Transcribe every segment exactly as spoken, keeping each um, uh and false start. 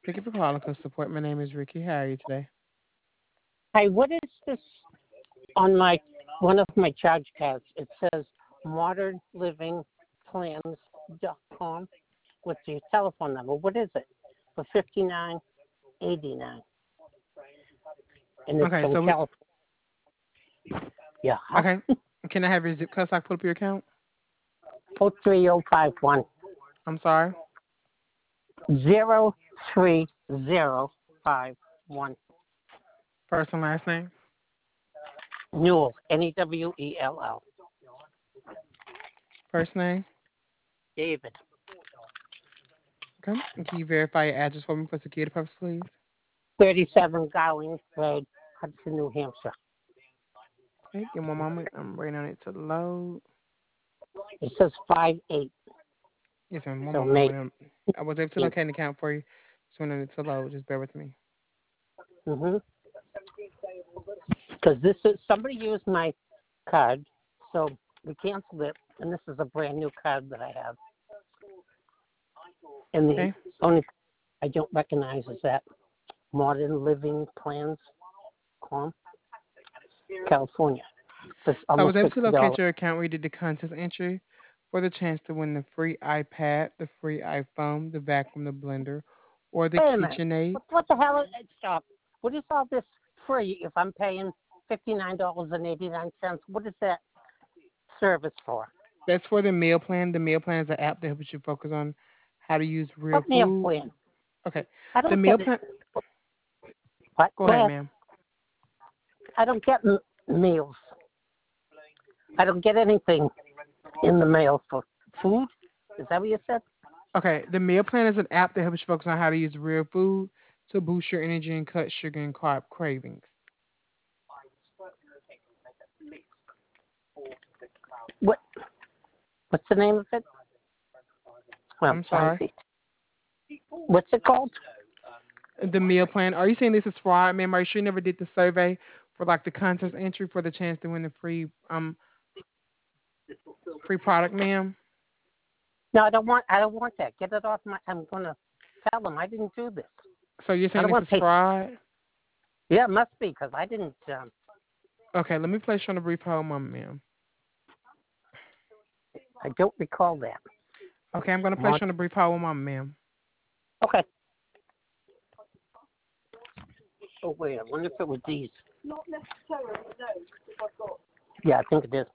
Thank you for calling Customer Support. My name is Ricky. How are you today? Hi, what is this on my one of my charge cards? It says modern living plans dot com with your telephone number. What is it? For fifty nine eighty nine, and it's Okay, from so we California. Yeah, okay. Can I have your zip code so I can pull up your account? oh three oh five one I'm sorry. zero three zero five one. First and last name. Newell, N E W E L L. First name. David. Okay. And can you verify your address for me for security purposes, please? thirty-seven Gowing Road, Hudson, New Hampshire. Okay. Give me one moment. I'm waiting on it to load. It says five eight. Yes, ma'am. One So moment. I'm May. waiting on- I was able to locate an account for you. Just waiting on it to load. Just bear with me. Mm-hmm. Because this is somebody used my card, so we canceled it, and this is a brand new card that I have. And the Okay. only I don't recognize is that Modern Living Plans, com, California. It's So I was almost able to sixty locate dollars. your account where you did the contest entry for the chance to win the free iPad, the free iPhone, the vacuum, the blender, or the Wait a minute. KitchenAid. What, what the hell is it? Stop. What is all this free if I'm paying fifty nine dollars and eighty nine cents? What is that service for? That's for the meal plan. The meal plan is an app that helps you focus on how to use real What meal food. plan? Okay. I The don't meal get it. plan. What? Go Go ahead, ahead. ma'am. I don't get m- meals. I don't get anything in the mail for food. Is that what you said? Okay. The meal plan is an app that helps you focus on how to use real food to boost your energy and cut sugar and carb cravings. What? What's the name of it? Well, I'm I sorry. see. What's it called? The meal plan. Are you saying this is fraud, ma'am? Are you sure you never did the survey for like the contest entry for the chance to win the free um free product, ma'am? No, I don't want. I don't want that. Get it off my. I'm gonna tell them I didn't do this. So you're I saying don't this want is to pay. fraud? Yeah, it must be because I didn't. Um, Okay, let me place you on a brief hold, moment, ma'am. I don't recall that. Okay, I'm gonna place Mon- you on a brief hold, moment, ma'am. Okay. Oh wait, I wonder if it was these. Yeah, I think it is.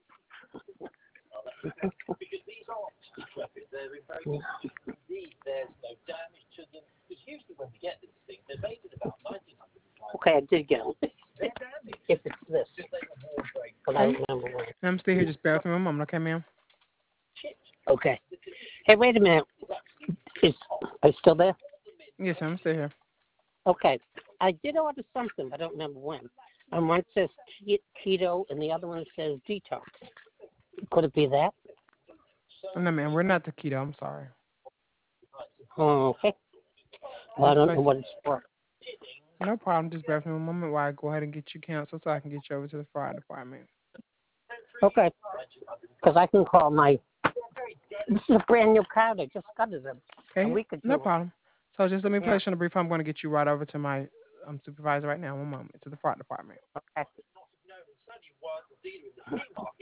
Okay, I did get them. If it's this, but I Okay, don't remember when. I'm still here. Just bear with me one moment, okay, ma'am? Okay. Hey, wait a minute. Is are you still there? Yes, I'm still here. Okay. I did order something, but I don't remember when. And one says ke- keto, and the other one says detox. Could it be that? No, ma'am, we're not the keto. I'm sorry. Oh, okay. Let Well, me I don't know place. what it's for. No problem. Just bear with me one moment while I go ahead and get you canceled so I can get you over to the fraud department. Okay. Because I can call my. This is a brand new card. I just got it a, a Okay, week or no two. problem. So just let me Yeah. place you on a brief. I'm going to get you right over to my um, supervisor right now. One moment to the fraud department. Okay.